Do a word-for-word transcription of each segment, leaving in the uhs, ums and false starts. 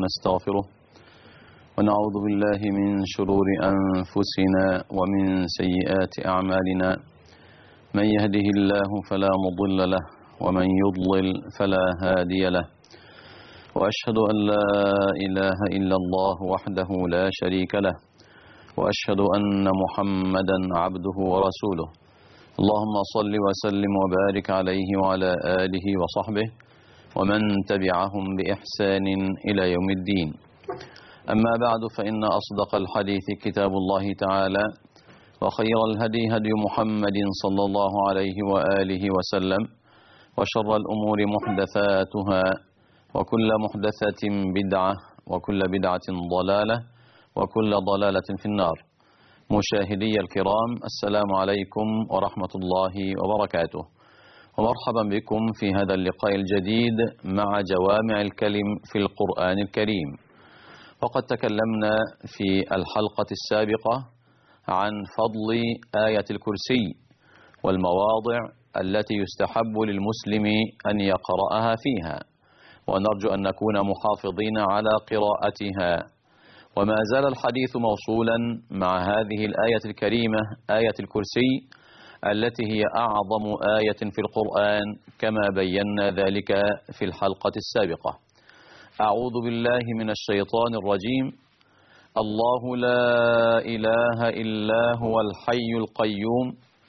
ونستغفره ونعوذ بالله من شرور أنفسنا ومن سيئات أعمالنا. من يهده الله فلا مضل له ومن يضلل فلا هادي له، وأشهد أن لا إله إلا الله وحده لا شريك له، وأشهد أن محمدا عبده ورسوله. اللهم صل وسلم وبارك عليه وعلى آله وصحبه ومن تبعهم بإحسان إلى يوم الدين. أما بعد، فإن أصدق الحديث كتاب الله تعالى، وخير الهدي هدي محمد صلى الله عليه وآله وسلم، وشر الأمور محدثاتها، وكل محدثة بدعة، وكل بدعة ضلالة، وكل ضلالة في النار. مشاهدي الكرام، السلام عليكم ورحمة الله وبركاته، ومرحبا بكم في هذا اللقاء الجديد مع جوامع الكلم في القرآن الكريم. وقد تكلمنا في الحلقة السابقة عن فضل آية الكرسي والمواضع التي يستحب للمسلم أن يقرأها فيها، ونرجو أن نكون محافظين على قراءتها. وما زال الحديث موصولا مع هذه الآية الكريمة، آية الكرسي، التي هي أعظم آية في القرآن كما بينا ذلك في الحلقة السابقة. أعوذ بالله من الشيطان الرجيم. الله لا إله إلا هو الحي القيوم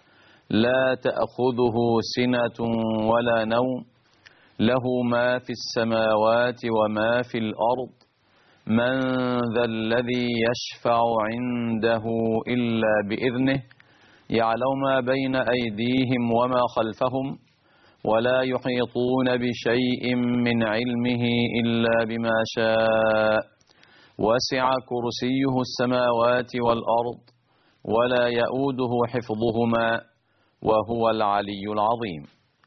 لا تأخذه سنة ولا نوم له ما في السماوات وما في الأرض من ذا الذي يشفع عنده إلا بإذنه يعلم ما بين أيديهم وما خلفهم ولا يحيطون بشيء من علمه إلا بما شاء وسع كرسيه السماوات والأرض ولا يؤوده حفظهما وهو العلي العظيم.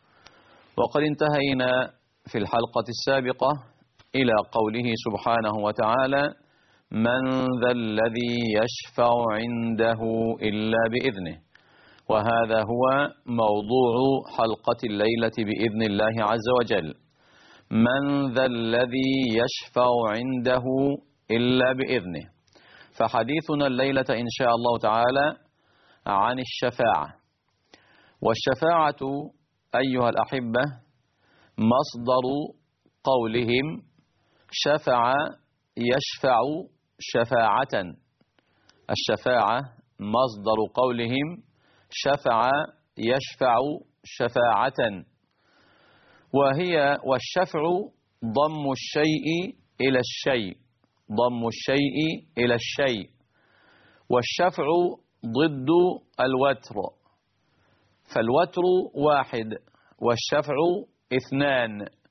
وقد انتهينا في الحلقة السابقة إلى قوله سبحانه وتعالى: من ذا الذي يشفع عنده إلا بإذنه. وهذا هو موضوع حلقة الليلة بإذن الله عز وجل. من ذا الذي يشفع عنده إلا بإذنه. فحديثنا الليلة إن شاء الله تعالى عن الشفاعة. والشفاعة أيها الأحبة مصدر قولهم شفع يشفع شفاعة. الشفاعة مصدر قولهم شفع يشفع شفاعة، وهي والشفع ضم الشيء إلى الشيء، ضم الشيء إلى الشيء. والشفع ضد الوتر، فالوتر واحد والشفع اثنان.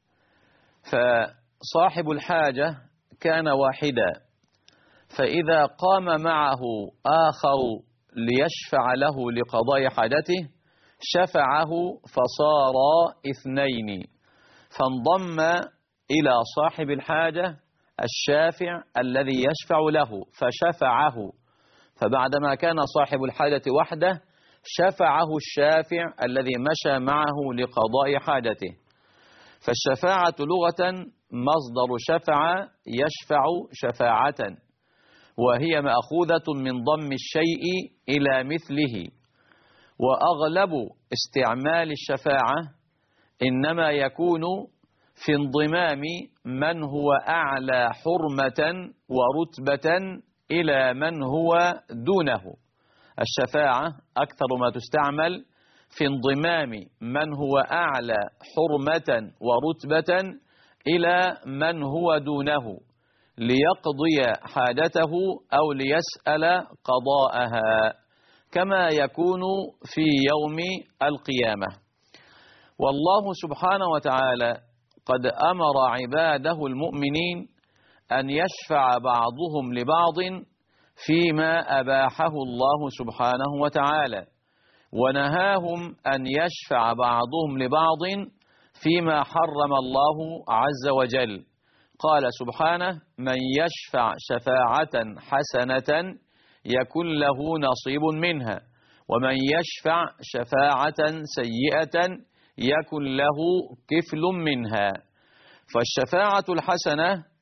فصاحب الحاجة كان واحدا، فإذا قام معه آخر ليشفع له لقضاء حاجته شفعه فصار اثنين، فانضم إلى صاحب الحاجة الشافع الذي يشفع له فشفعه. فبعدما كان صاحب الحاجة وحده شفعه الشافع الذي مشى معه لقضاء حاجته. فالشفاعة لغة مصدر شفع يشفع شفاعة، وهي مأخوذة من ضم الشيء إلى مثله. وأغلب استعمال الشفاعة إنما يكون في انضمام من هو أعلى حرمة ورتبة إلى من هو دونه. الشفاعة أكثر ما تستعمل في انضمام من هو أعلى حرمة ورتبة إلى من هو دونه ليقضي حاجته أو ليسأل قضاءها، كما يكون في يوم القيامة. والله سبحانه وتعالى قد أمر عباده المؤمنين أن يشفع بعضهم لبعض فيما أباحه الله سبحانه وتعالى، ونهاهم أن يشفع بعضهم لبعض فيما حرم الله عز وجل. قال سبحانه: من يشفع شفاعة حسنة يكن له نصيب منها ومن يشفع شفاعة سيئة يكن له كفل منها. فالشفاعة الحسنة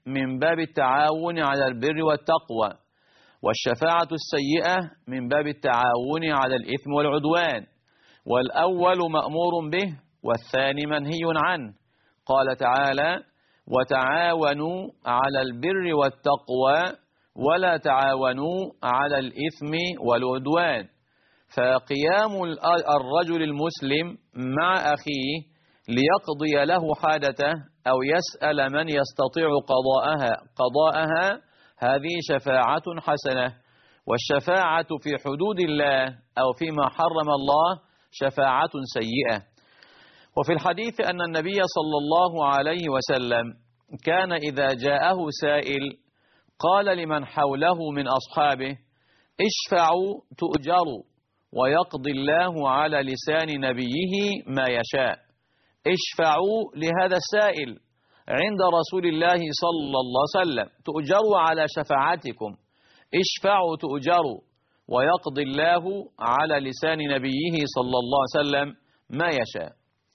من باب التعاون على البر والتقوى، والشفاعة السيئة من باب التعاون على الإثم والعدوان، والأول مأمور به والثاني منهي عنه. قال تعالى: وتعاونوا على البر والتقوى ولا تعاونوا على الإثم والعدوان. فقيام الرجل المسلم مع أخيه ليقضي له حاجته أو يسأل من يستطيع قضاءها قضاءها هذه شفاعة حسنة. والشفاعة في حدود الله أو فيما حرم الله شفاعة سيئة. وفي الحديث أن النبي صلى الله عليه وسلم كان إذا جاءه سائل قال لمن حوله من أصحابه: اشفعوا تؤجروا، ويقضي الله على لسان نبيه ما يشاء. اشفعوا لهذا السائل عند رسول الله صلى الله عليه وسلم، تؤجروا على شفاعتكم، اشفعوا تؤجروا، ويقضي الله على لسان نبيه صلى الله عليه وسلم ما يشاء.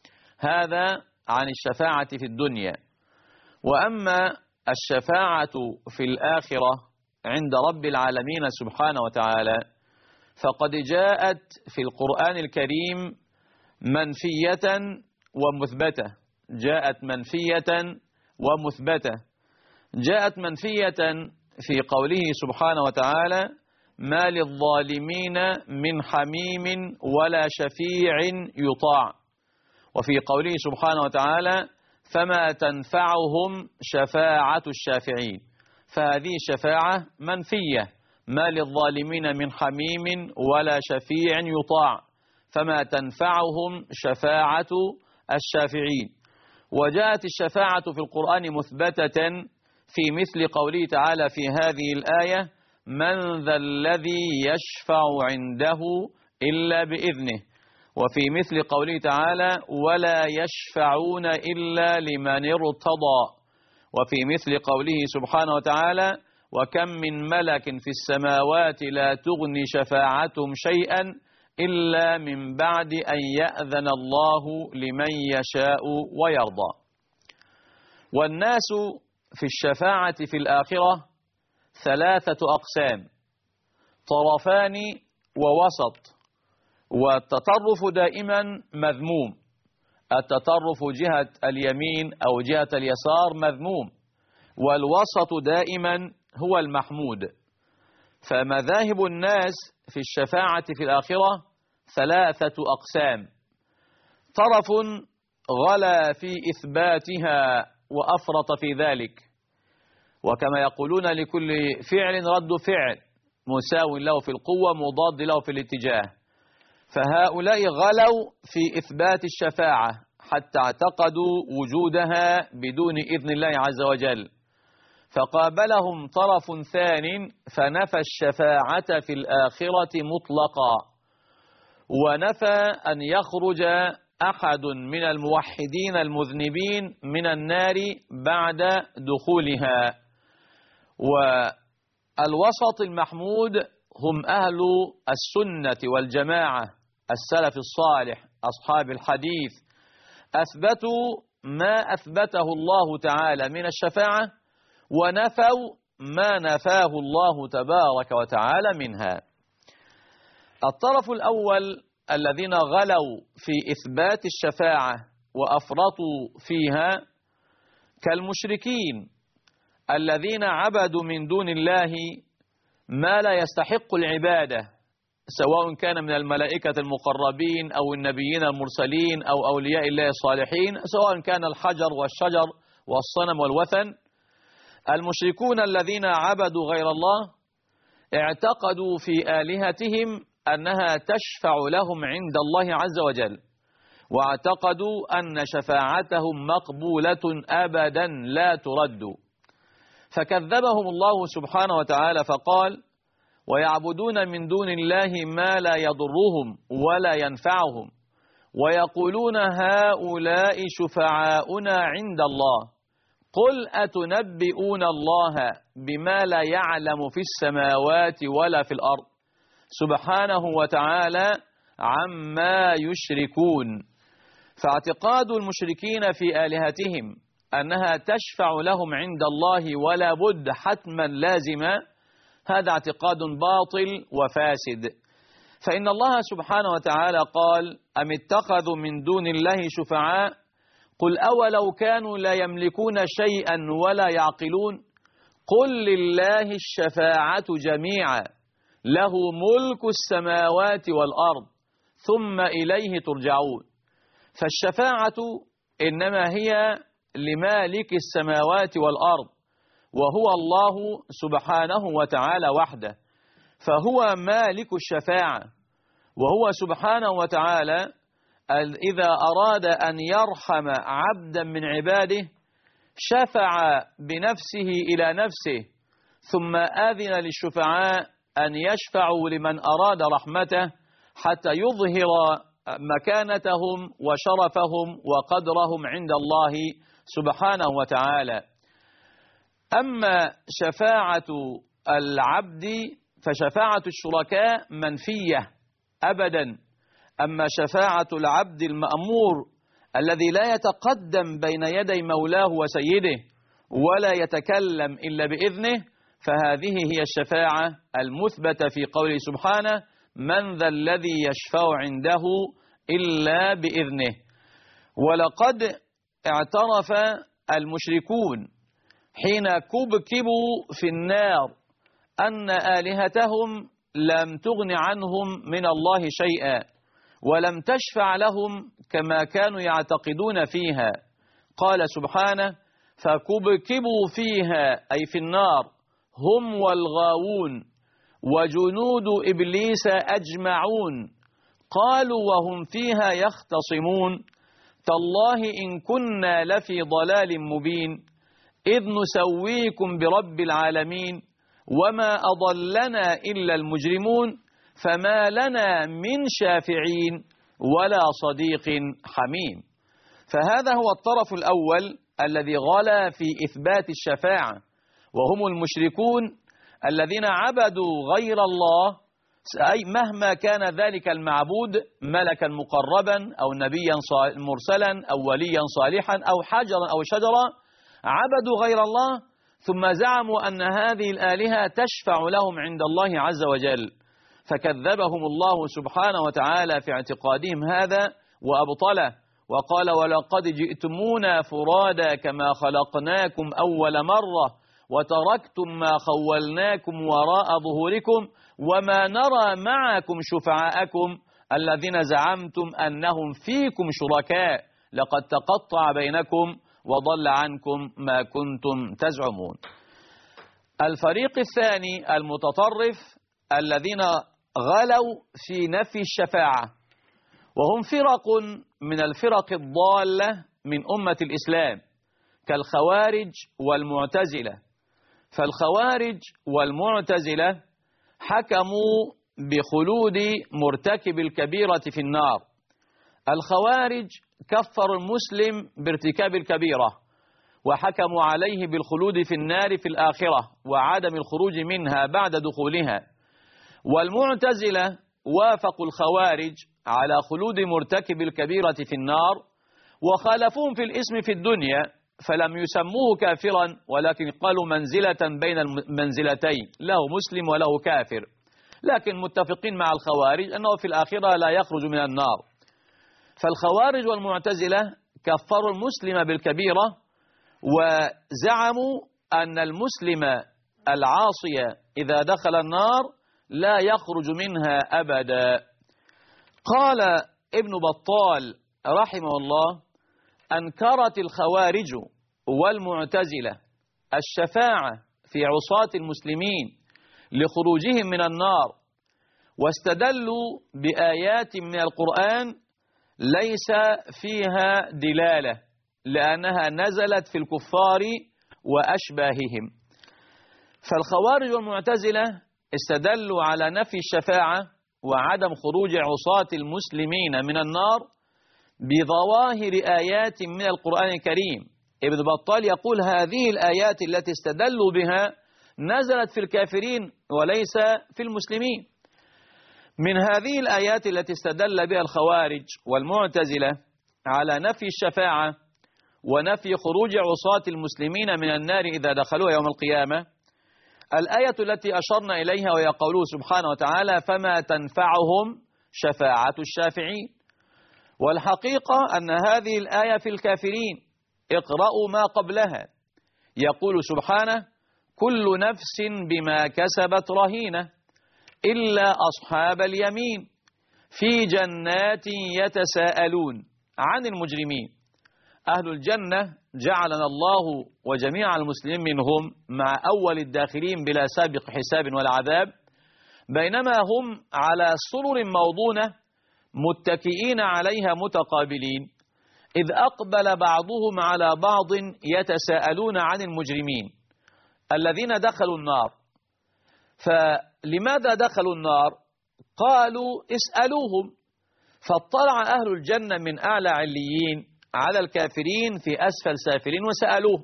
هذا عن الشفاعة في الدنيا. وأما الشفاعة في الآخرة عند رب العالمين سبحانه وتعالى فقد جاءت في القرآن الكريم منفية ومثبتة. جاءت منفية ومثبتة. جاءت منفية في قوله سبحانه وتعالى: ما للظالمين من حميم ولا شفيع يطاع. وفي قوله سبحانه وتعالى: فما تنفعهم شفاعة الشافعين. فهذه الشفاعة منفية، ما للظالمين من حميم ولا شفيع يطاع، فما تنفعهم شفاعة الشافعين. وجاءت الشفاعة في القرآن مثبتة في مثل قوله تعالى في هذه الآية: من ذا الذي يشفع عنده إلا بإذنه. وفي مثل قوله تعالى: ولا يشفعون إلا لمن ارتضى. وفي مثل قوله سبحانه وتعالى: وكم من ملك في السماوات لا تغني شفاعتهم شيئا إلا من بعد أن يأذن الله لمن يشاء ويرضى. والناس في الشفاعة في الآخرة ثلاثة أقسام: طرفان ووسط. والتطرف دائما مذموم. التطرف جهة اليمين أو جهة اليسار مذموم، والوسط دائما هو المحمود. فمذاهب الناس في الشفاعة في الآخرة ثلاثة أقسام: طرف غلا في إثباتها وأفرط في ذلك، وكما يقولون لكل فعل رد فعل، مساو له في القوة مضاد له في الاتجاه. فهؤلاء غلوا في إثبات الشفاعة حتى اعتقدوا وجودها بدون إذن الله عز وجل. فقابلهم طرف ثان فنفى الشفاعة في الآخرة مطلقا، ونفى أن يخرج أحد من الموحدين المذنبين من النار بعد دخولها. والوسط المحمود هم أهل السنة والجماعة، السلف الصالح أصحاب الحديث، أثبتوا ما أثبته الله تعالى من الشفاعة ونفوا ما نفاه الله تبارك وتعالى منها. الطرف الأول الذين غلوا في إثبات الشفاعة وأفرطوا فيها كالمشركين الذين عبدوا من دون الله ما لا يستحق العبادة، سواء كان من الملائكة المقربين أو النبيين المرسلين أو أولياء الله الصالحين، سواء كان الحجر والشجر والصنم والوثن. المشركون الذين عبدوا غير الله اعتقدوا في آلهتهم أنها تشفع لهم عند الله عز وجل، واعتقدوا أن شفاعتهم مقبولة أبدا لا ترد. فكذبهم الله سبحانه وتعالى فقال: ويعبدون من دون الله ما لا يضرهم ولا ينفعهم ويقولون هؤلاء شفعاؤنا عند الله قل أتنبئون الله بما لا يعلم في السماوات ولا في الأرض سبحانه وتعالى عما يشركون. فاعتقاد المشركين في آلهتهم أنها تشفع لهم عند الله ولا بد حتما لازما، هذا اعتقاد باطل وفاسد. فإن الله سبحانه وتعالى قال: أم اتخذوا من دون الله شفعاء قل أولو كانوا لا يملكون شيئا ولا يعقلون قل لله الشفاعة جميعا له ملك السماوات والأرض ثم إليه ترجعون. فالشفاعة إنما هي لمالك السماوات والأرض، وهو الله سبحانه وتعالى وحده، فهو مالك الشفاعة. وهو سبحانه وتعالى إذا أراد أن يرحم عبدا من عباده شفع بنفسه إلى نفسه، ثم آذن للشفعاء أن يشفعوا لمن أراد رحمته حتى يظهر مكانتهم وشرفهم وقدرهم عند الله سبحانه وتعالى. أما شفاعة العبد فشفاعة الشركاء منفية أبدا. أما شفاعة العبد المأمور الذي لا يتقدم بين يدي مولاه وسيده ولا يتكلم إلا بإذنه، فهذه هي الشفاعة المثبتة في قوله سبحانه: من ذا الذي يشفع عنده إلا بإذنه. ولقد اعترف المشركون حين كبكبوا في النار أن آلهتهم لم تغن عنهم من الله شيئا ولم تشفع لهم كما كانوا يعتقدون فيها. قال سبحانه: فكبكبوا فيها أي في النار هم والغاوون وجنود إبليس أجمعون قالوا وهم فيها يختصمون تالله إن كنا لفي ضلال مبين إذ نسويكم برب العالمين وما أضلنا إلا المجرمون فما لنا من شافعين ولا صديق حميم. فهذا هو الطرف الأول الذي غلا في إثبات الشفاعة، وهم المشركون الذين عبدوا غير الله، أي مهما كان ذلك المعبود ملكا مقربا أو نبيا مرسلا أو وليا صالحا أو حجرا أو شجرا، عبدوا غير الله ثم زعموا أن هذه الآلهة تشفع لهم عند الله عز وجل، فكذبهم الله سبحانه وتعالى في اعتقادهم هذا وأبطله، وقال: ولقد جئتمونا فرادا كما خلقناكم أول مرة وتركتم ما خولناكم وراء ظهوركم وما نرى معكم شفعاءكم الذين زعمتم أنهم فيكم شركاء لقد تقطع بينكم وضل عنكم ما كنتم تزعمون. الفريق الثاني المتطرف الذين غلوا في نفي الشفاعة، وهم فرق من الفرق الضالة من أمة الإسلام كالخوارج والمعتزلة. فالخوارج والمعتزلة حكموا بخلود مرتكب الكبيرة في النار. الخوارج كفروا المسلم بارتكاب الكبيرة وحكموا عليه بالخلود في النار في الآخرة وعدم الخروج منها بعد دخولها. والمعتزلة وافقوا الخوارج على خلود مرتكب الكبيرة في النار وخالفوهم في الاسم في الدنيا، فلم يسموه كافرا ولكن قالوا منزلة بين المنزلتين، له مسلم وله كافر، لكن متفقين مع الخوارج أنه في الآخرة لا يخرج من النار. فالخوارج والمعتزلة كفروا المسلم بالكبيرة وزعموا أن المسلم العاصي إذا دخل النار لا يخرج منها أبدا. قال ابن بطال رحمه الله: أنكرت الخوارج والمعتزلة الشفاعة في عصاة المسلمين لخروجهم من النار، واستدلوا بآيات من القرآن ليس فيها دلالة لأنها نزلت في الكفار وأشباههم. فالخوارج والمعتزلة استدلوا على نفي الشفاعة وعدم خروج عصاة المسلمين من النار بظواهر آيات من القرآن الكريم. ابن بطال يقول: هذه الآيات التي استدلوا بها نزلت في الكافرين وليس في المسلمين. من هذه الآيات التي استدل بها الخوارج والمعتزلة على نفي الشفاعة ونفي خروج عصاة المسلمين من النار إذا دخلوها يوم القيامة. الآية التي أشرنا إليها وهي قوله سبحانه وتعالى فما تنفعهم شفاعة الشافعين. والحقيقة أن هذه الآية في الكافرين، اقرأوا ما قبلها، يقول سبحانه كل نفس بما كسبت رهينة إلا أصحاب اليمين في جنات يتساءلون عن المجرمين. أهل الجنة جعلنا الله وجميع المسلمين منهم مع أول الداخلين بلا سابق حساب ولا عذاب، بينما هم على سرر موضونة متكئين عليها متقابلين، إذ أقبل بعضهم على بعض يتساءلون عن المجرمين الذين دخلوا النار. فلماذا دخلوا النار؟ قالوا اسألوهم. فاطلع أهل الجنة من أعلى عليين على الكافرين في أسفل سافلين وسألوه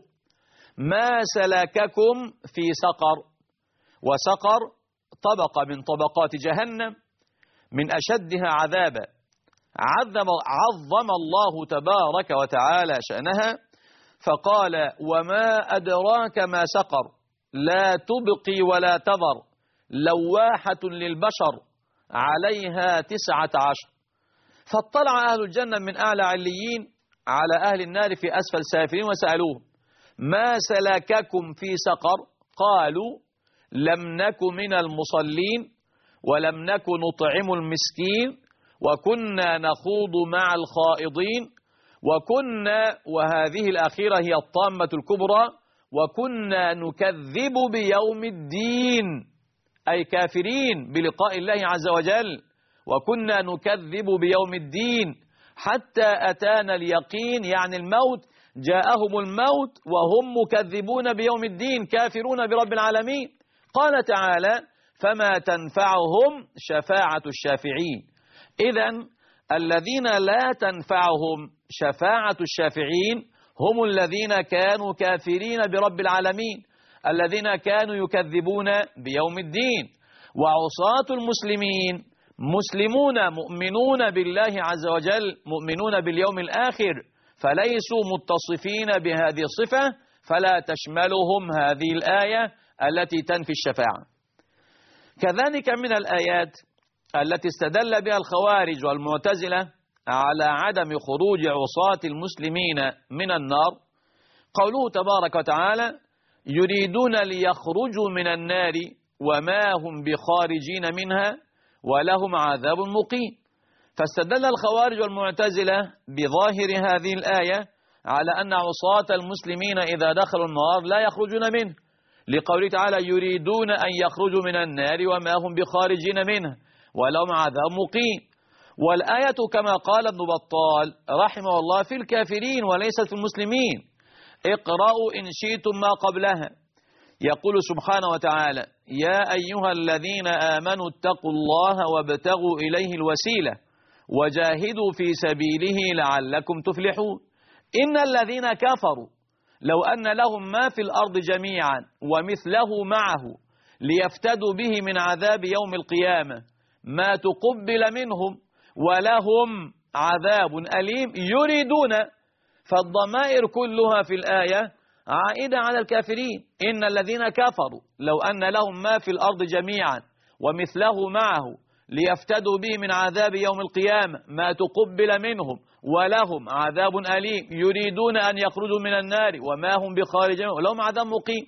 ما سلككم في سقر؟ وسقر طبقة من طبقات جهنم من أشدها عذابا، عظم, عظم الله تبارك وتعالى شأنها فقال وما أدراك ما سقر لا تبقي ولا تذر لواحة للبشر عليها تسعة عشر. فاطلع أهل الجنة من أعلى عليين على أهل النار في أسفل سافلين وسألوه ما سلككم في سقر؟ قالوا لم نك من المصلين ولم نك نطعم المسكين وكنا نخوض مع الخائضين وكنا، وهذه الأخيرة هي الطامة الكبرى، وكنا نكذب بيوم الدين، أي كافرين بلقاء الله عز وجل، وكنا نكذب بيوم الدين حتى أتانا اليقين، يعني الموت، جاءهم الموت وهم مكذبون بيوم الدين كافرون برب العالمين. قال تعالى فما تنفعهم شفاعة الشافعين. إذن الذين لا تنفعهم شفاعة الشافعين هم الذين كانوا كافرين برب العالمين، الذين كانوا يكذبون بيوم الدين. وعصاة المسلمين مسلمون مؤمنون بالله عز وجل، مؤمنون باليوم الآخر، فليسوا متصفين بهذه الصفة، فلا تشملهم هذه الآية التي تنفي الشفاعة. كذلك من الآيات التي استدل بها الخوارج والمعتزلة على عدم خروج عصاة المسلمين من النار قوله تبارك وتعالى يريدون ليخرجوا من النار وما هم بخارجين منها ولهم عذاب مقيم. فاستدل الخوارج والمعتزلة بظاهر هذه الآية على أن عصاة المسلمين إذا دخلوا النار لا يخرجون منه، لقوله تعالى يريدون أن يخرجوا من النار وما هم بخارجين منها ولهم عذاب مقيم. والآية كما قال ابن بطال رحمه الله في الكافرين وليست في المسلمين. اقرأوا إن شئتم ما قبلها. يقول سبحانه وتعالى يا أيها الذين آمنوا اتقوا الله وابتغوا إليه الوسيلة وجاهدوا في سبيله لعلكم تفلحون. إن الذين كفروا لو أن لهم ما في الأرض جميعا ومثله معه ليفتدوا به من عذاب يوم القيامة ما تقبل منهم ولهم عذاب أليم يريدون. فالضمائر كلها في الآية عائدة على الكافرين. إن الذين كفروا لو أن لهم ما في الأرض جميعا ومثله معه ليفتدوا به من عذاب يوم القيامة ما تقبل منهم ولهم عذاب أليم يريدون أن يخرجوا من النار وما هم بخارجين ولهم عذاب مقيم.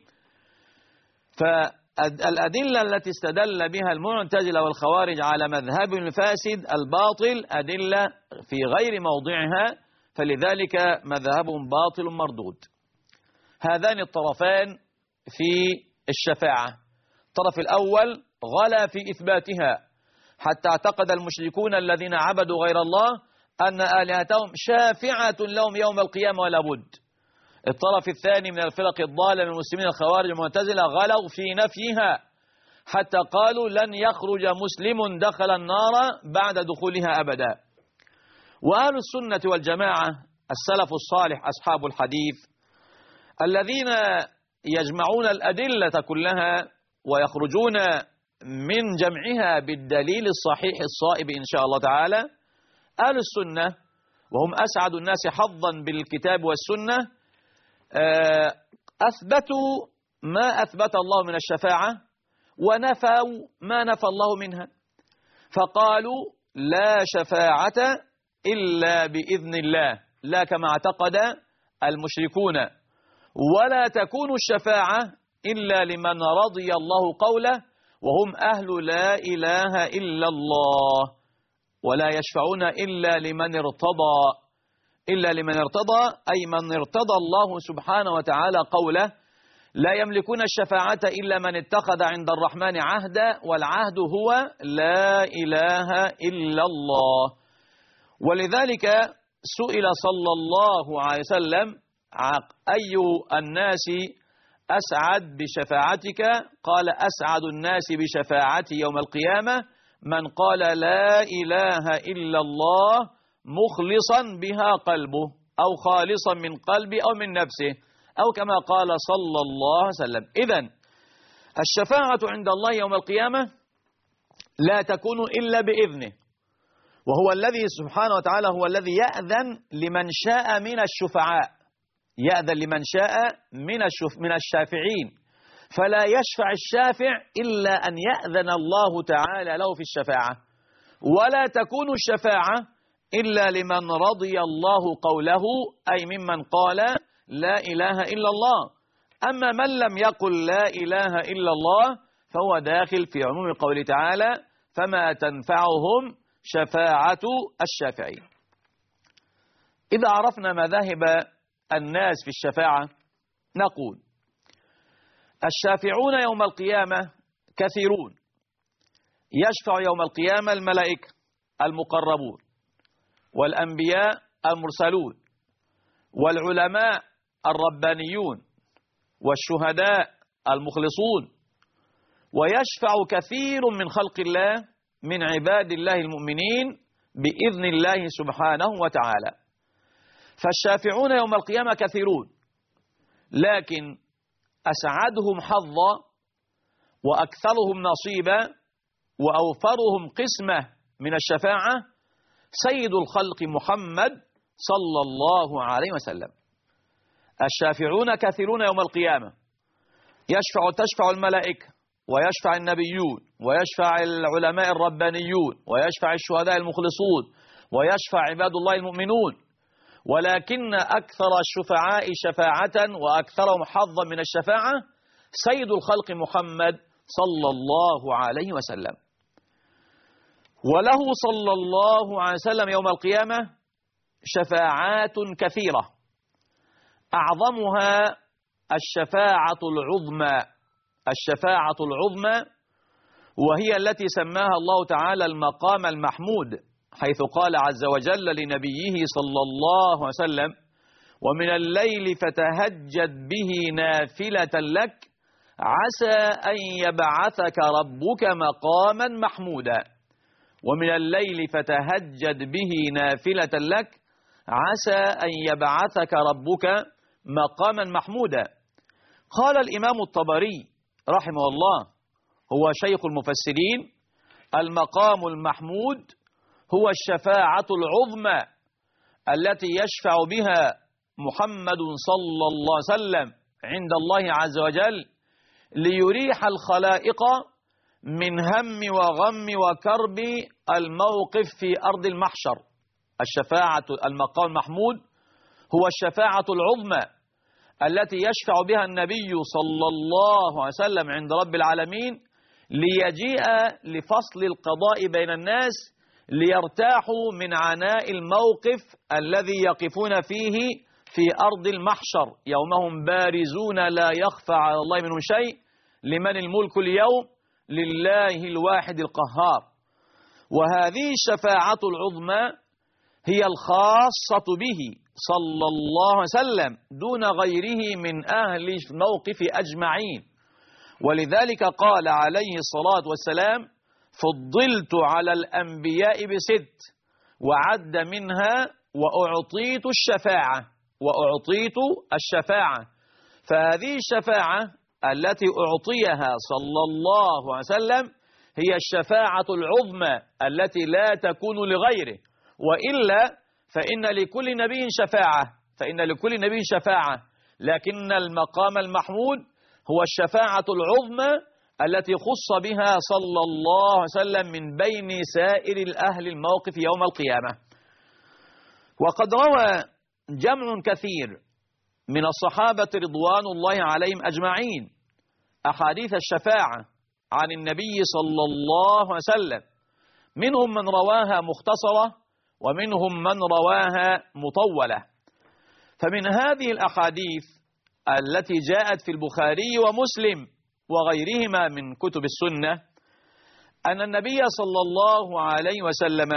فالأدلة التي استدل بها المعتزلة والخوارج على مذهب الفاسد الباطل أدلة في غير موضعها، فلذلك مذهبهم باطل مردود. هذان الطرفان في الشفاعة. الطرف الأول غلا في إثباتها حتى اعتقد المشركون الذين عبدوا غير الله أن آلهتهم شافعة لهم يوم القيامة ولا بد. الطرف الثاني من الفرق الضالة من المسلمين الخوارج المعتزلة غلوا في نفيها حتى قالوا لن يخرج مسلم دخل النار بعد دخولها أبدا. وأهل السنة والجماعة السلف الصالح أصحاب الحديث الذين يجمعون الأدلة كلها ويخرجون من جمعها بالدليل الصحيح الصائب إن شاء الله تعالى، أهل السنة وهم أسعد الناس حظا بالكتاب والسنة، أثبتوا ما أثبت الله من الشفاعة ونفوا ما نفى الله منها، فقالوا لا شفاعة إلا بإذن الله، لا كما اعتقد المشركون، ولا تكون الشفاعة إلا لمن رضي الله قوله وهم أهل لا إله إلا الله، ولا يشفعون إلا لمن ارتضى، إلا لمن ارتضى أي من ارتضى الله سبحانه وتعالى قوله، لا يملكون الشفاعة إلا من اتخذ عند الرحمن عهدا، والعهد هو لا إله إلا الله. ولذلك سئل صلى الله عليه وسلم أي الناس أسعد بشفاعتك؟ قال أسعد الناس بشفاعتي يوم القيامة من قال لا إله إلا الله مخلصا بها قلبه، أو خالصا من قلبه أو من نفسه، أو كما قال صلى الله عليه وسلم. إذن الشفاعة عند الله يوم القيامة لا تكون إلا بإذنه، وهو الذي سبحانه وتعالى هو الذي يأذن لمن شاء من الشفعاء، يأذن لمن شاء من الشف من الشافعين، فلا يشفع الشافع إلا أن يأذن الله تعالى له في الشفاعة، ولا تكون الشفاعة إلا لمن رضي الله قوله، أي ممن قال لا إله إلا الله. أما من لم يقل لا إله إلا الله فهو داخل في عموم قوله تعالى فما تنفعهم شفاعة الشافعين. إذا عرفنا مذاهب الناس في الشفاعة نقول الشافعون يوم القيامة كثيرون، يشفع يوم القيامة الملائكة المقربون والأنبياء المرسلون والعلماء الربانيون والشهداء المخلصون، ويشفع كثير من خلق الله من عباد الله المؤمنين بإذن الله سبحانه وتعالى. فالشافعون يوم القيامة كثيرون، لكن أسعدهم حظا وأكثرهم نصيبا وأوفرهم قسمة من الشفاعة سيد الخلق محمد صلى الله عليه وسلم. الشافعون كثيرون يوم القيامة، يشفع تشفع الملائكة ويشفع النبيون ويشفع العلماء الربانيون ويشفع الشهداء المخلصون ويشفع عباد الله المؤمنون، ولكن أكثر الشفعاء شفاعة وأكثرهم حظا من الشفاعة سيد الخلق محمد صلى الله عليه وسلم. وله صلى الله عليه وسلم يوم القيامة شفاعات كثيرة، أعظمها الشفاعة العظمى، الشفاعة العظمى، وهي التي سماها الله تعالى المقام المحمود، حيث قال عز وجل لنبيه صلى الله عليه وسلم ومن الليل فتهجد به نافلة لك عسى أن يبعثك ربك مقاما محمودا. ومن الليل فتهجد به نافلة لك عسى أن يبعثك ربك مقاما محمودا. قال الإمام الطبري رحمه الله هو شيخ المفسرين المقام المحمود هو الشفاعة العظمى التي يشفع بها محمد صلى الله عليه وسلم عند الله عز وجل ليريح الخلائق من هم وغم وكرب الموقف في أرض المحشر. الشفاعة المقام المحمود هو الشفاعة العظمى التي يشفع بها النبي صلى الله عليه وسلم عند رب العالمين ليجيء لفصل القضاء بين الناس ليرتاحوا من عناء الموقف الذي يقفون فيه في أرض المحشر، يومهم بارزون لا يخفى على الله منهم شيء، لمن الملك اليوم؟ لله الواحد القهار. وهذه الشفاعة العظمى هي الخاصة به صلى الله عليه وسلم دون غيره من أهل الموقف أجمعين. ولذلك قال عليه الصلاة والسلام فضلت على الأنبياء بست وعد منها وأعطيت الشفاعة، وأعطيت الشفاعة. فهذه الشفاعة التي أعطيها صلى الله عليه وسلم هي الشفاعة العظمى التي لا تكون لغيره، وإلا فإن لكل نبي شفاعة فإن لكل نبي شفاعة لكن المقام المحمود هو الشفاعة العظمى التي خص بها صلى الله عليه وسلم من بين سائر الأهل الموقف يوم القيامة. وقد روى جمع كثير من الصحابة رضوان الله عليهم أجمعين أحاديث الشفاعة عن النبي صلى الله عليه وسلم، منهم من رواها مختصرة ومنهم من رواها مطولة. فمن هذه الأحاديث التي جاءت في البخاري ومسلم وغيرهما من كتب السنة أن النبي صلى الله عليه وسلم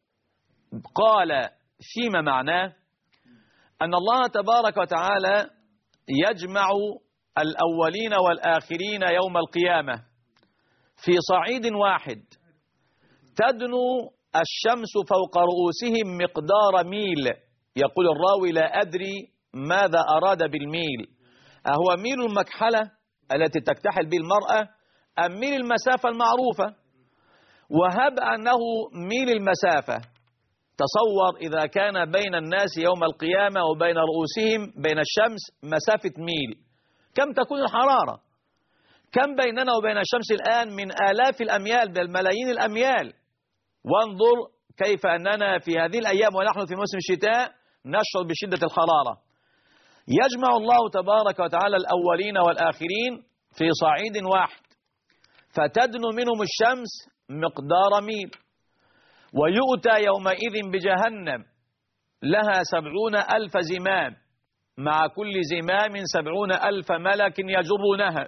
قال فيما معناه أن الله تبارك وتعالى يجمع الأولين والآخرين يوم القيامة في صعيد واحد تدنو الشمس فوق رؤوسهم مقدار ميل. يقول الراوي لا أدري ماذا أراد بالميل، أهو ميل المكحلة التي تكتحل به المرأة أم ميل المسافة المعروفة؟ وهب أنه ميل المسافة، تصور إذا كان بين الناس يوم القيامة وبين رؤوسهم بين الشمس مسافة ميل، كم تكون الحرارة؟ كم بيننا وبين الشمس الآن؟ من آلاف الأميال، بل ملايين الأميال. وانظر كيف أننا في هذه الأيام ونحن في موسم الشتاء نشعر بشدة الحرارة. يجمع الله تبارك وتعالى الأولين والآخرين في صعيد واحد فتدنو منهم الشمس مقدار ميل، ويؤتى يومئذ بجهنم لها سبعون ألف زمام، مع كل زمام سبعون ألف ملك يجرونها.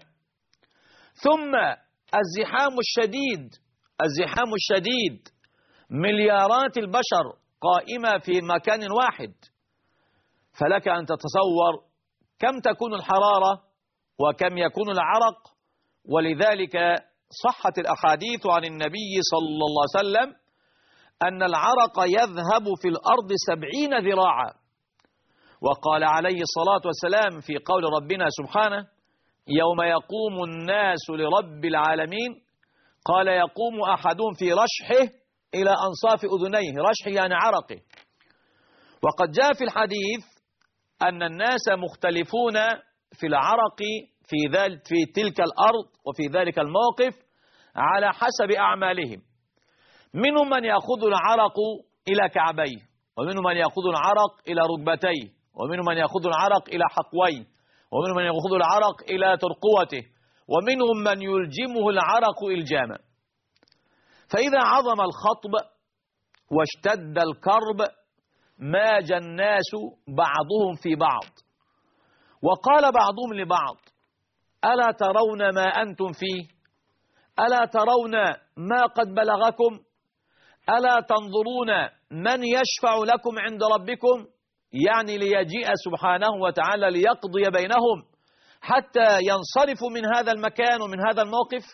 ثم الزحام الشديد الزحام الشديد مليارات البشر قائمة في مكان واحد، فلك أن تتصور كم تكون الحرارة وكم يكون العرق. ولذلك صحت الأحاديث عن النبي صلى الله عليه وسلم أن العرق يذهب في الأرض سبعين ذراعا. وقال عليه الصلاة والسلام في قول ربنا سبحانه يوم يقوم الناس لرب العالمين، قال يقوم أحدهم في رشحه إلى أنصاف أذنيه، رشحه يعني عرقه. وقد جاء في الحديث أن الناس مختلفون في العرق في ذلك في تلك الأرض وفي ذلك الموقف على حسب أعمالهم. منهم من يأخذ العرق إلى كعبيه، ومنهم من يأخذ العرق إلى ركبتيه، ومنهم من يأخذ العرق إلى حقويه، ومنهم من يأخذ العرق إلى ترقوته، ومنهم من يلجمه العرق إلجاما. فإذا عظم الخطب واشتد الكرب ماج الناس بعضهم في بعض، وقال بعضهم لبعض ألا ترون ما أنتم فيه؟ ألا ترون ما قد بلغكم؟ ألا تنظرون من يشفع لكم عند ربكم؟ يعني ليجيء سبحانه وتعالى ليقضي بينهم حتى ينصرفوا من هذا المكان ومن هذا الموقف.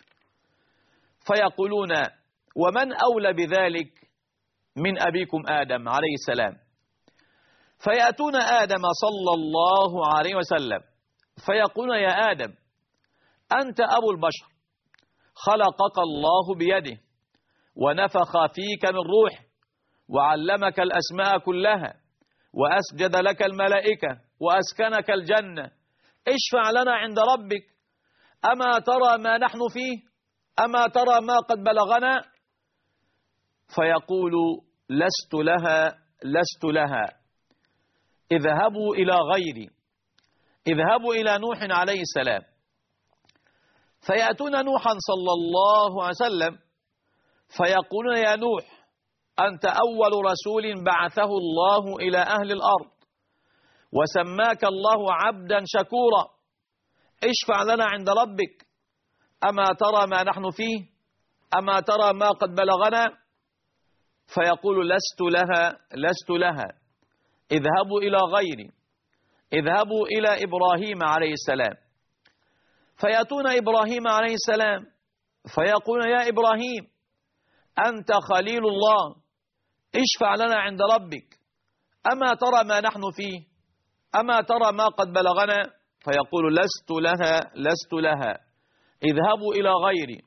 فيقولون ومن أولى بذلك من أبيكم آدم عليه السلام؟ فيأتون آدم صلى الله عليه وسلم فيقولون يا آدم أنت أبو البشر، خلقك الله بيده ونفخ فيك من روح وعلمك الأسماء كلها وأسجد لك الملائكة وأسكنك الجنة، اشفع لنا عند ربك، أما ترى ما نحن فيه؟ أما ترى ما قد بلغنا؟ فيقول لست لها لست لها اذهبوا إلى غيري، اذهبوا إلى نوح عليه السلام. فيأتون نوحا صلى الله عليه وسلم فيقولون يا نوح أنت أول رسول بعثه الله إلى أهل الأرض وسماك الله عبدا شكورا، اشفع لنا عند ربك، أما ترى ما نحن فيه؟ أما ترى ما قد بلغنا؟ فيقول لست لها لست لها اذهبوا إلى غيري، اذهبوا إلى إبراهيم عليه السلام. فيأتون إبراهيم عليه السلام فيقولون يا إبراهيم أنت خليل الله، اشفع لنا عند ربك، أما ترى ما نحن فيه؟ أما ترى ما قد بلغنا؟ فيقول لست لها لست لها اذهبوا إلى غيري،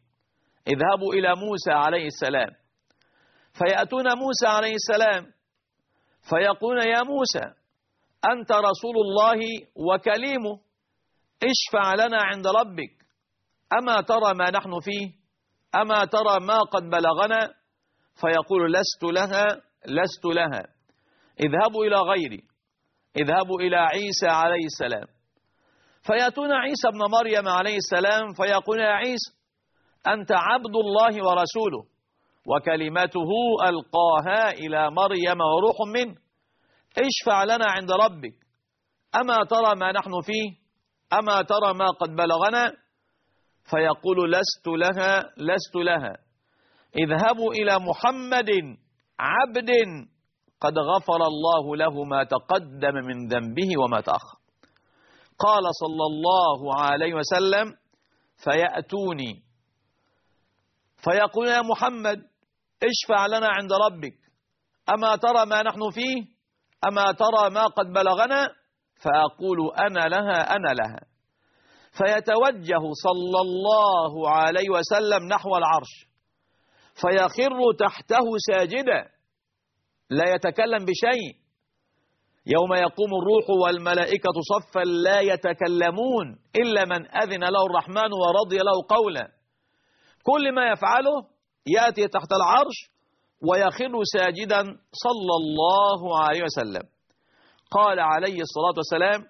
اذهبوا إلى موسى عليه السلام. فيأتون موسى عليه السلام فيقول يا موسى أنت رسول الله وكليمه، اشفع لنا عند ربك، أما ترى ما نحن فيه، أما ترى ما قد بلغنا؟ فيقول لست لها لست لها، اذهبوا إلى غيري، اذهبوا إلى عيسى عليه السلام. فيأتون عيسى ابن مريم عليه السلام فيقول يا عيسى أنت عبد الله ورسوله وكلمته ألقاها إلى مريم وروح منه، اشفع لنا عند ربك، أما ترى ما نحن فيه، أما ترى ما قد بلغنا؟ فيقول لست لها لست لها، اذهبوا إلى محمد عبد قد غفر الله له ما تقدم من ذنبه وما تأخر. قال صلى الله عليه وسلم فيأتوني فيقول يا محمد اشفع لنا عند ربك، أما ترى ما نحن فيه، أما ترى ما قد بلغنا؟ فأقول أنا لها أنا لها. فيتوجه صلى الله عليه وسلم نحو العرش فيخر تحته ساجدا لا يتكلم بشيء. يوم يقوم الروح والملائكة صفا لا يتكلمون إلا من أذن له الرحمن ورضي له قولا. كل ما يفعله يأتي تحت العرش ويخر ساجدا صلى الله عليه وسلم. قال عليه الصلاة والسلام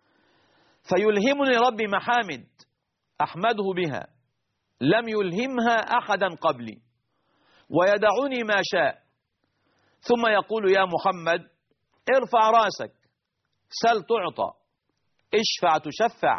فيلهمني ربي محامد أحمده بها لم يلهمها أحدا قبلي ويدعني ما شاء، ثم يقول يا محمد ارفع راسك سل تعطى اشفع تشفع،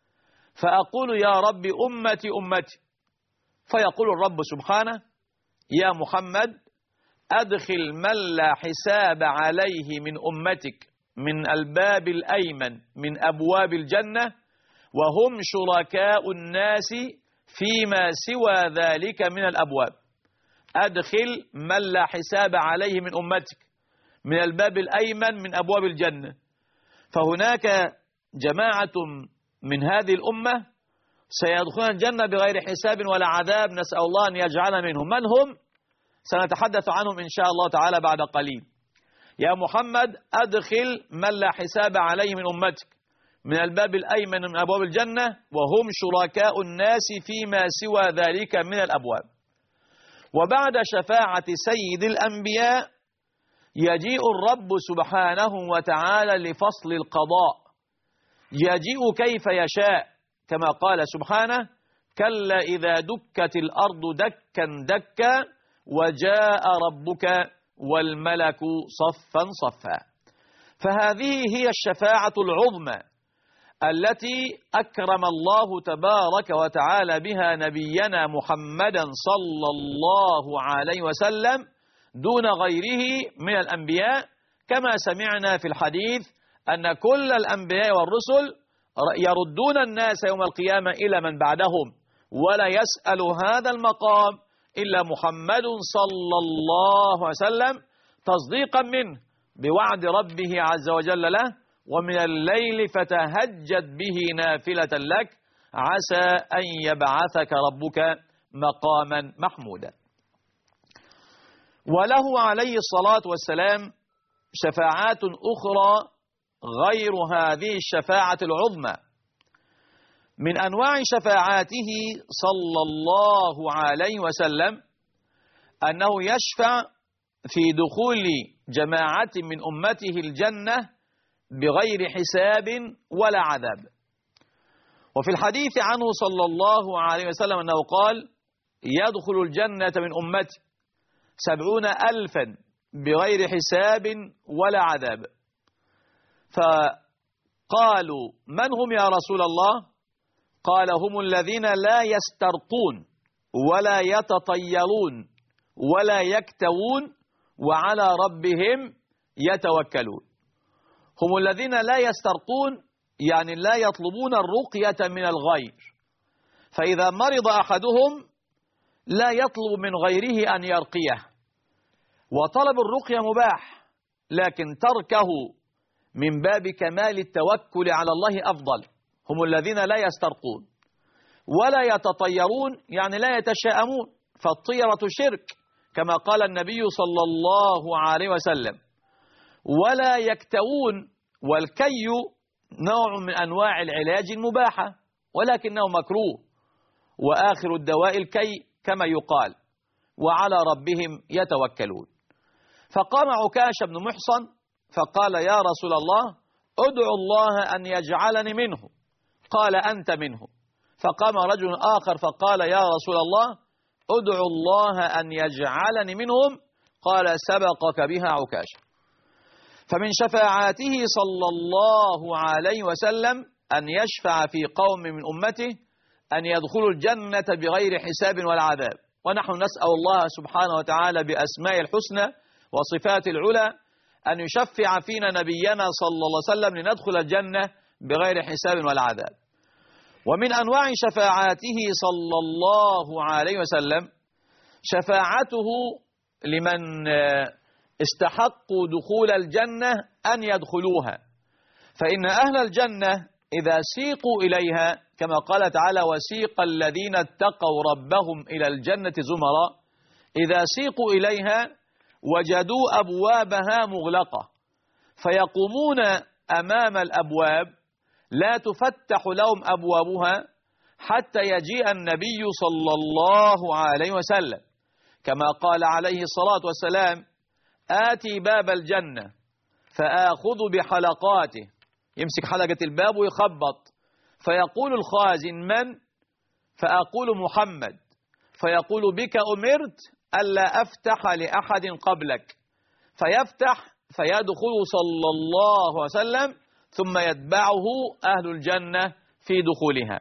فأقول يا رب أمتي أمتي، فيقول الرب سبحانه يا محمد أدخل من لا حساب عليه من أمتك من الباب الأيمن من أبواب الجنة وهم شركاء الناس فيما سوى ذلك من الأبواب. أدخل من لا حساب عليه من أمتك من الباب الأيمن من أبواب الجنة. فهناك جماعة من هذه الأمة سيدخلون الجنة بغير حساب ولا عذاب، نسأل الله أن يجعل منهم. من هم؟ سنتحدث عنهم إن شاء الله تعالى بعد قليل. يا محمد أدخل من لا حساب عليه من أمتك من الباب الأيمن من أبواب الجنة وهم شركاء الناس فيما سوى ذلك من الأبواب. وبعد شفاعة سيد الأنبياء يجيء الرب سبحانه وتعالى لفصل القضاء، يجيء كيف يشاء كما قال سبحانه كلا إذا دكت الأرض دكا دكا وجاء ربك والملك صفا صفا. فهذه هي الشفاعة العظمى التي أكرم الله تبارك وتعالى بها نبينا محمدا صلى الله عليه وسلم دون غيره من الأنبياء، كما سمعنا في الحديث أن كل الأنبياء والرسل يردون الناس يوم القيامة إلى من بعدهم، ولا يسأل هذا المقام إلا محمد صلى الله عليه وسلم تصديقا منه بوعد ربه عز وجل له ومن الليل فتهجد به نافلة لك عسى أن يبعثك ربك مقاما محمودا. وله عليه الصلاة والسلام شفاعات أخرى غير هذه الشفاعة العظمى. من أنواع شفاعاته صلى الله عليه وسلم أنه يشفع في دخول جماعة من أمته الجنة بغير حساب ولا عذاب. وفي الحديث عنه صلى الله عليه وسلم أنه قال يدخل الجنة من أمتي سبعون ألفا بغير حساب ولا عذاب. فقالوا من هم يا رسول الله؟ قال هم الذين لا يسترقون ولا يتطيرون ولا يكتوون وعلى ربهم يتوكلون. هم الذين لا يسترقون يعني لا يطلبون الرقية من الغير، فإذا مرض أحدهم لا يطلب من غيره أن يرقيه، وطلب الرقية مباح، لكن تركه من باب كمال التوكل على الله أفضل. هم الذين لا يسترقون ولا يتطيرون يعني لا يتشاءمون، ف- فالطيرة شرك كما قال النبي صلى الله عليه وسلم. ولا يكتوون يعني لا يتشاءمون، فالطيرة شرك كما قال النبي صلى الله عليه وسلم. ولا يتطيرون يعني لا يتشاءمون، فالطيرة شرك كما قال النبي صلى الله عليه وسلم. ولا يكتوون، والكي نوع من أنواع العلاج المباحة ولكنه مكروه، وآخر الدواء الكي كما يقال، وعلى ربهم يتوكلون. فقام عكاش بن محصن فقال يا رسول الله ادعو الله أن يجعلني منه. قال أنت منه. فقام رجل آخر فقال يا رسول الله ادعو الله أن يجعلني منهم. قال سبقك بها عكاش. فمن شفاعاته صلى الله عليه وسلم أن يشفع في قوم من أمته أن يدخلوا الجنة بغير حساب ولا عذاب. ونحن نسأل الله سبحانه وتعالى بأسماء الحسنى وصفات العلى أن يشفع فينا نبينا صلى الله عليه وسلم لندخل الجنة بغير حساب ولا عذاب. ومن أنواع شفاعاته صلى الله عليه وسلم شفاعته لمن استحقوا دخول الجنة أن يدخلوها. فإن أهل الجنة إذا سيقوا إليها كما قال تعالى وسيق الذين اتقوا ربهم إلى الجنة زمرا، إذا سيقوا إليها وجدوا أبوابها مغلقة فيقومون أمام الأبواب لا تفتح لهم أبوابها حتى يجيء النبي صلى الله عليه وسلم كما قال عليه الصلاة والسلام آتي باب الجنة فآخذ بحلقاته، يمسك حلقة الباب ويخبط فيقول الخازن من؟ فأقول محمد، فيقول بك أمرت ألا أفتح لأحد قبلك، فيفتح فيدخل صلى الله عليه وسلم ثم يتبعه أهل الجنة في دخولها.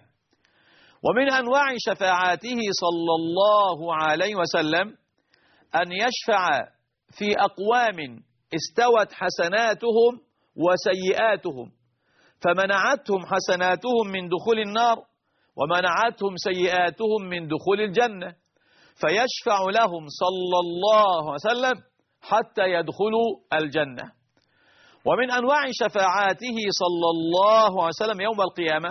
ومن أنواع شفاعاته صلى الله عليه وسلم أن يشفع في أقوام استوت حسناتهم وسيئاتهم فمنعتهم حسناتهم من دخول النار ومنعتهم سيئاتهم من دخول الجنة، فيشفع لهم صلى الله عليه وسلم حتى يدخلوا الجنة. ومن أنواع شفاعاته صلى الله عليه وسلم يوم القيامة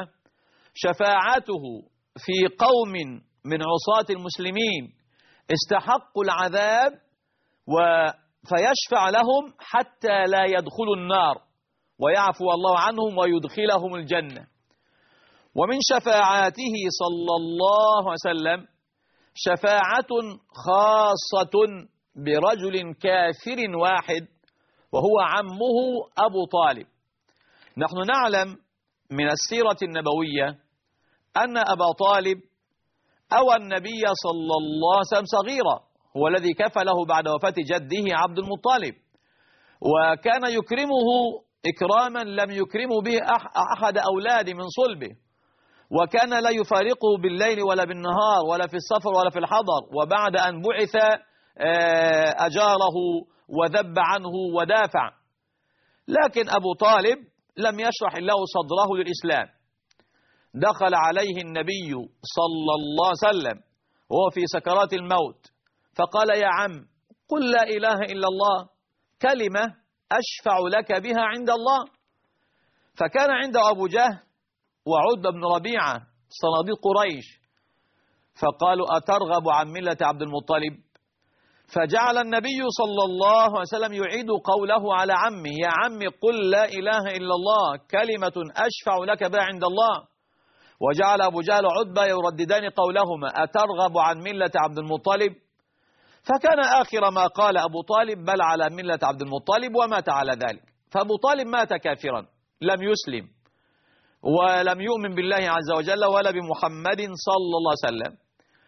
شفاعته في قوم من عصاة المسلمين استحقوا العذاب فيشفع لهم حتى لا يدخلوا النار ويعفو الله عنهم ويدخلهم الجنة. ومن شفاعاته صلى الله عليه وسلم شفاعة خاصة برجل كافر واحد وهو عمه أبو طالب. نحن نعلم من السيرة النبوية أن أبا طالب أوى النبي صلى الله عليه وسلم صغيرا، هو الذي كفله بعد وفاة جده عبد المطلب، وكان يكرمه إكراما لم يكرمه به أحد أولاده من صلبه، وكان لا يفارقه بالليل ولا بالنهار ولا في السفر ولا في الحضر، وبعد أن بعث أجاره وذب عنه ودافع. لكن أبو طالب لم يشرح الله صدره للإسلام. دخل عليه النبي صلى الله عليه وسلم وهو في سكرات الموت فقال يا عم قل لا إله إلا الله كلمة أشفع لك بها عند الله. فكان عنده أبو جهل وعتبة بن ربيعة صناديق قريش فقالوا أترغب عن ملة عبد المطلب؟ فجعل النبي صلى الله عليه وسلم يعيد قوله على عمه يا عم قل لا إله إلا الله كلمة أشفع لك بها عند الله، وجعل أبو جهل وعتبة يرددان قولهما أترغب عن ملة عبد المطلب؟ فكان آخر ما قال أبو طالب بل على ملة عبد المطلب ومات على ذلك. فأبو طالب مات كافرا لم يسلم ولم يؤمن بالله عز وجل ولا بمحمد صلى الله عليه وسلم.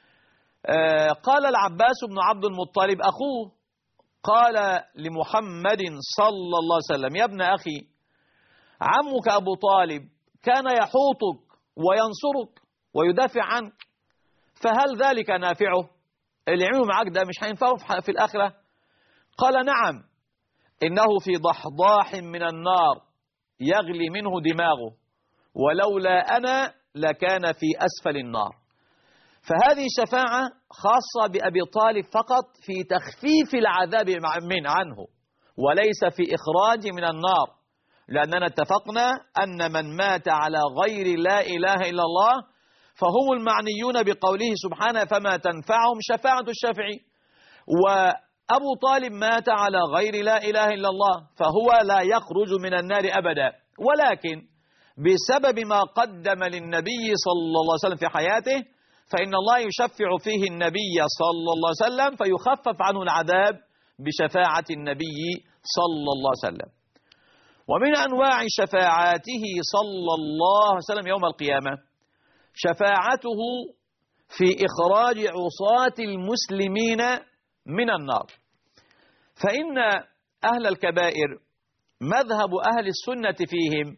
آه قال العباس بن عبد المطلب أخوه قال لمحمد صلى الله عليه وسلم يا ابن أخي عمك أبو طالب كان يحوطك وينصرك ويدافع عنك، فهل ذلك نافعه؟ اللي عمله معك ده مش هينفعه في الآخرة؟ قال نعم إنه في ضحضاح من النار يغلي منه دماغه ولولا أنا لكان في أسفل النار. فهذه شفاعة خاصة بأبي طالب فقط في تخفيف العذاب من عنه وليس في إخراج من النار، لأننا اتفقنا أن من مات على غير لا إله إلا الله فهم المعنيون بقوله سبحانه فما تنفعهم شفاعة الشافعين. أبو طالب مات على غير لا إله إلا الله، فهو لا يخرج من النار أبدا، ولكن بسبب ما قدم للنبي صلى الله عليه وسلم في حياته فإن الله يشفع فيه النبي صلى الله عليه وسلم فيخفف عنه العذاب بشفاعة النبي صلى الله عليه وسلم. ومن أنواع شفاعاته صلى الله عليه وسلم يوم القيامة شفاعته في إخراج عصاة المسلمين من النار. فإن أهل الكبائر مذهب أهل السنة فيهم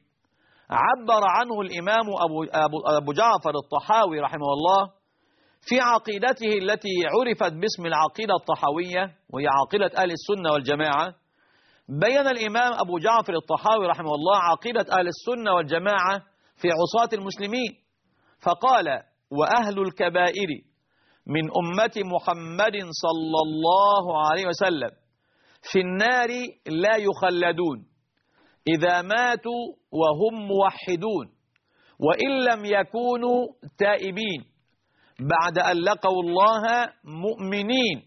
عبر عنه الإمام أبو, أبو, أبو جعفر الطحاوي رحمه الله في عقيدته التي عرفت باسم العقيدة الطحاوية، وهي عقيدة أهل السنة والجماعة. بين الإمام أبو جعفر الطحاوي رحمه الله عقيدة أهل السنة والجماعة في عصاة المسلمين، فقال: وأهل الكبائر من أمة محمد صلى الله عليه وسلم في النار لا يخلدون إذا ماتوا وهم موحدون وإن لم يكونوا تائبين بعد أن لقوا الله مؤمنين،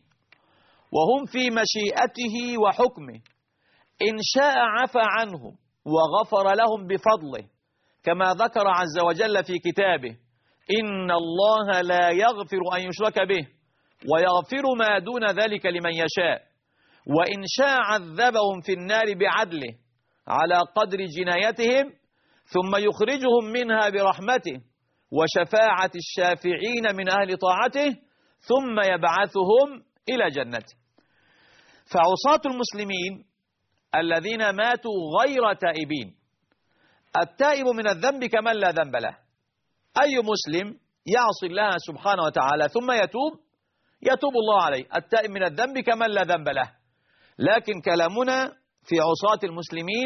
وهم في مشيئته وحكمه، إن شاء عفى عنهم وغفر لهم بفضله، كما ذكر عز وجل في كتابه: إن الله لا يغفر أن يشرك به ويغفر ما دون ذلك لمن يشاء، وإن شاء عذبهم في النار بعدله على قدر جنايتهم ثم يخرجهم منها برحمته وشفاعة الشافعين من أهل طاعته ثم يبعثهم إلى جنته. فعصاة المسلمين الذين ماتوا غير تائبين، التائب من الذنب كمن لا ذنب له. أي مسلم يعصي الله سبحانه وتعالى ثم يتوب يتوب الله عليه، التائب من الذنب كمن لا ذنب له. لكن كلامنا في عصاة المسلمين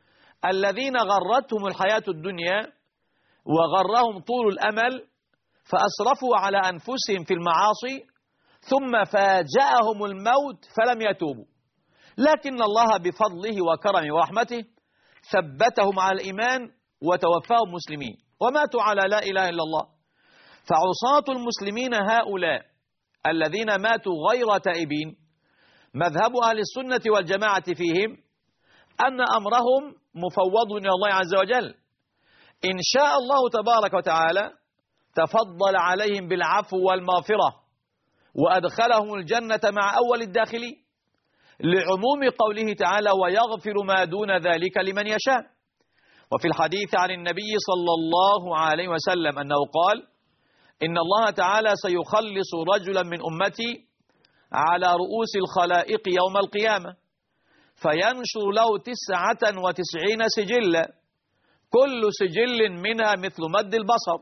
الذين غرتهم الحياة الدنيا وغرهم طول الأمل فأسرفوا على أنفسهم في المعاصي ثم فاجأهم الموت فلم يتوبوا، لكن الله بفضله وكرمه ورحمته ثبتهم على الإيمان وتوفاهم مسلمين وماتوا على لا إله إلا الله. فعصاة المسلمين هؤلاء الذين ماتوا غير تائبين مذهب أهل السنة والجماعة فيهم أن أمرهم مفوض إلى الله عز وجل، إن شاء الله تبارك وتعالى تفضل عليهم بالعفو والمغفرة وأدخلهم الجنة مع أول الداخلين، لعموم قوله تعالى: ويغفر ما دون ذلك لمن يشاء. وفي الحديث عن النبي صلى الله عليه وسلم أنه قال: إن الله تعالى سيخلص رجلا من أمتي على رؤوس الخلائق يوم القيامة فينشر له تسعة وتسعين سجلا كل سجل منها مثل مد البصر،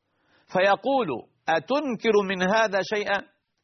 فيقول: أتنكر من هذا شيئا؟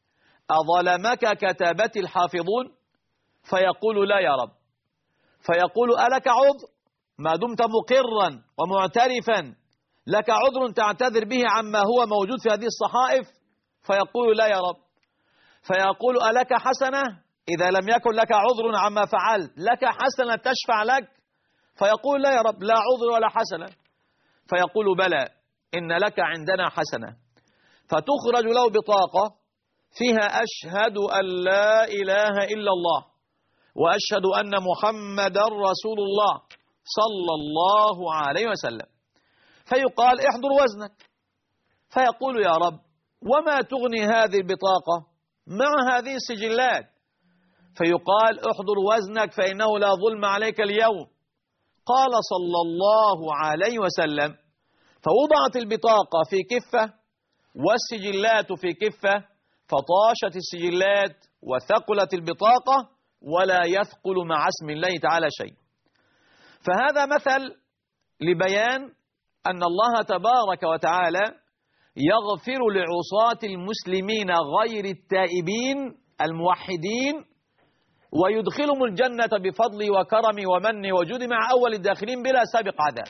أظلمك كتابتي الحافظون؟ فيقول: لا يا رب. فيقول: ألك عذر ما دمت مقرا ومعترفا؟ لك عذر تعتذر به عما هو موجود في هذه الصحائف؟ فيقول: لا يا رب. فيقول: ألك حسنة؟ إذا لم يكن لك عذر عما فعلت لك حسنة تشفع لك؟ فيقول: لا يا رب، لا عذر ولا حسنة. فيقول: بلى، إن لك عندنا حسنة. فتخرج له بطاقة فيها: أشهد أن لا إله إلا الله وأشهد أن محمدا رسول الله صلى الله عليه وسلم. فيقال: احضر وزنك. فيقول: يا رب، وما تغني هذه البطاقة مع هذه السجلات؟ فيقال: احضر وزنك فإنه لا ظلم عليك اليوم. قال صلى الله عليه وسلم: فوضعت البطاقة في كفة والسجلات في كفة، فطاشت السجلات وثقلت البطاقة ولا يثقل مع اسم الله تعالى شيء. فهذا مثل لبيان أن الله تبارك وتعالى يغفر لعصاة المسلمين غير التائبين الموحدين ويدخلهم الجنة بفضله وكرمه ومنه وجوده مع أول الداخلين بلا سابق عذاب.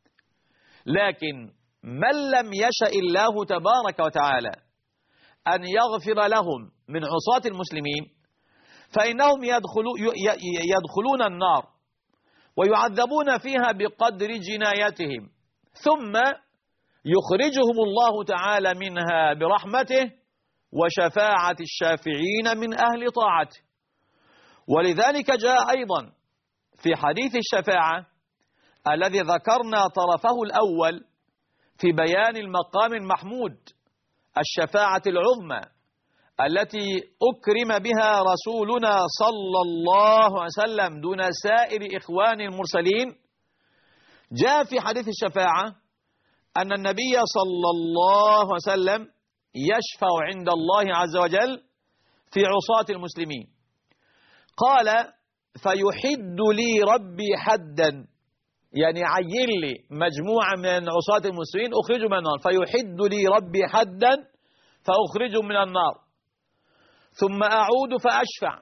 لكن من لم يشأ الله تبارك وتعالى أن يغفر لهم من عصاة المسلمين فإنهم يدخلون النار ويعذبون فيها بقدر جنايتهم، ثم يخرجهم الله تعالى منها برحمته وشفاعة الشافعين من أهل طاعته، ولذلك جاء أيضا في حديث الشفاعة الذي ذكرنا طرفه الأول في بيان المقام المحمود، الشفاعة العظمى التي أكرم بها رسولنا صلى الله عليه وسلم دون سائر إخوان المرسلين. جاء في حديث الشفاعة أن النبي صلى الله عليه وسلم يشفع عند الله عز وجل في عصاة المسلمين. قال: فيحد لي ربي حدا، يعني عين لي مجموعة من عصاة المسلمين أخرجوا من النار، فيحد لي ربي حدا فأخرجهم من النار، ثم أعود فأشفع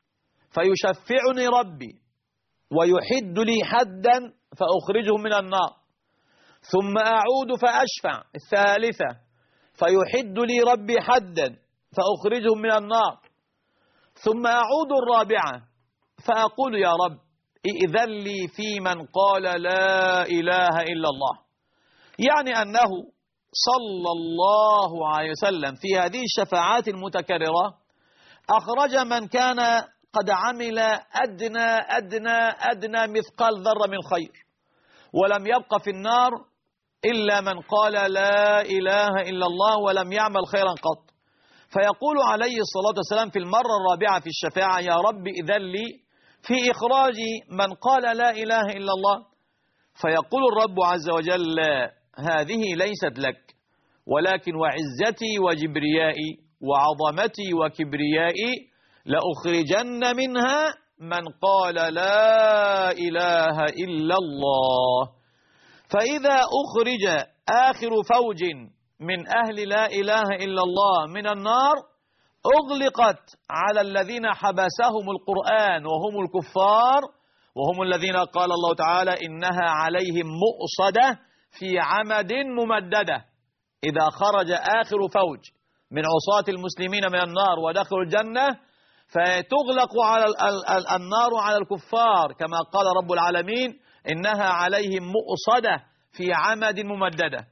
فيشفعني ربي ويحد لي حدا فأخرجهم من النار، ثم أعود فأشفع الثالثة فيحد لي ربي حدا فأخرجهم من النار، ثم أعود الرابعة فأقول: يا رب إذن لي في من قال لا إله إلا الله. يعني أنه صلى الله عليه وسلم في هذه الشفاعات المتكررة أخرج من كان قد عمل أدنى أدنى أدنى مثقال ذرة من خير، ولم يبق في النار إلا من قال لا إله إلا الله ولم يعمل خيرا قط. فيقول عليه الصلاة والسلام في المرة الرابعة في الشفاعة: يا رب إذن لي في إخراج من قال لا إله إلا الله. فيقول الرب عز وجل: هذه ليست لك، ولكن وعزتي وجبريائي وعظمتي وكبريائي لأخرجن منها من قال لا إله إلا الله. فإذا أخرج آخر فوج من أهل لا إله إلا الله من النار أغلقت على الذين حبسهم القرآن وهم الكفار، وهم الذين قال الله تعالى: إنها عليهم مؤصدة في عمد ممددة. إذا خرج آخر فوج من عصاة المسلمين من النار ودخلوا الجنة فتغلق على النار على الكفار، كما قال رب العالمين: إنها عليهم مؤصدة في عمد ممددة.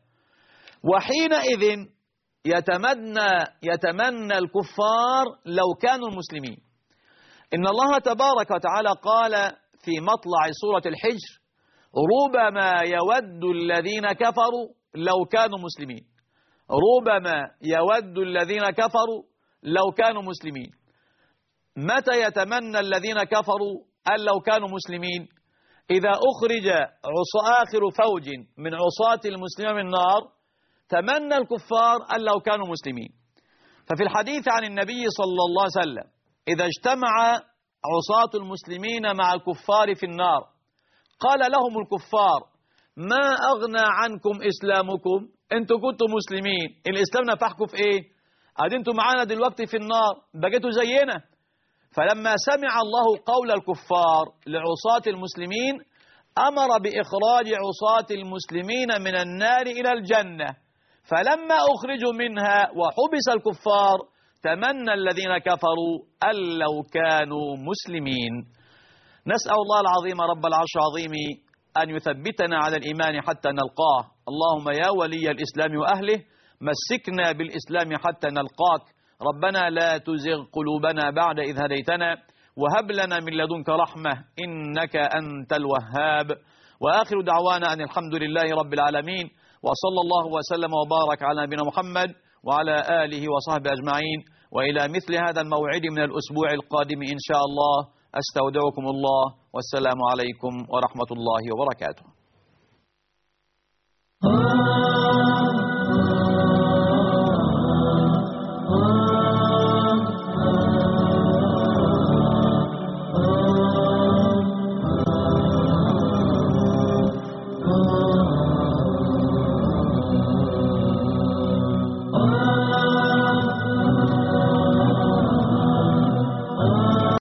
وحينئذ يتمنى يتمنى الكفار لو كانوا المسلمين. إن الله تبارك وتعالى قال في مطلع سورة الحجر: ربما يود الذين كفروا لو كانوا مسلمين. ربما يود الذين كفروا لو كانوا مسلمين. متى يتمنى الذين كفروا أن لو كانوا مسلمين؟ إذا أخرج آخر فوج من عصاة المسلمين من النار تمنى الكفار أن لو كانوا مسلمين. ففي الحديث عن النبي صلى الله عليه وسلم: إذا اجتمع عصاة المسلمين مع الكفار في النار قال لهم الكفار: ما أغنى عنكم إسلامكم؟ أنتوا كنتوا مسلمين، الإسلام نفعكم في إيه؟ أنتوا معانا دلوقتي في النار، بقيتوا زينا. فلما سمع الله قول الكفار لعصاة المسلمين أمر بإخراج عصاة المسلمين من النار إلى الجنة. فلما أخرجوا منها وحبس الكفار تمنى الذين كفروا أن لو كانوا مسلمين. نسأل الله العظيم رب العرش العظيم أن يثبتنا على الإيمان حتى نلقاه. اللهم يا ولي الإسلام وأهله مسكنا بالإسلام حتى نلقاك. ربنا لا تزغ قلوبنا بعد إذ هديتنا وهب لنا من لدنك رحمة إنك أنت الوهاب. وآخر دعوانا أن الحمد لله رب العالمين، وصلى الله وسلم وبارك على نبينا محمد وعلى آله وصحبه أجمعين. وإلى مثل هذا الموعد من الأسبوع القادم إن شاء الله أستودعكم الله، والسلام عليكم ورحمة الله وبركاته.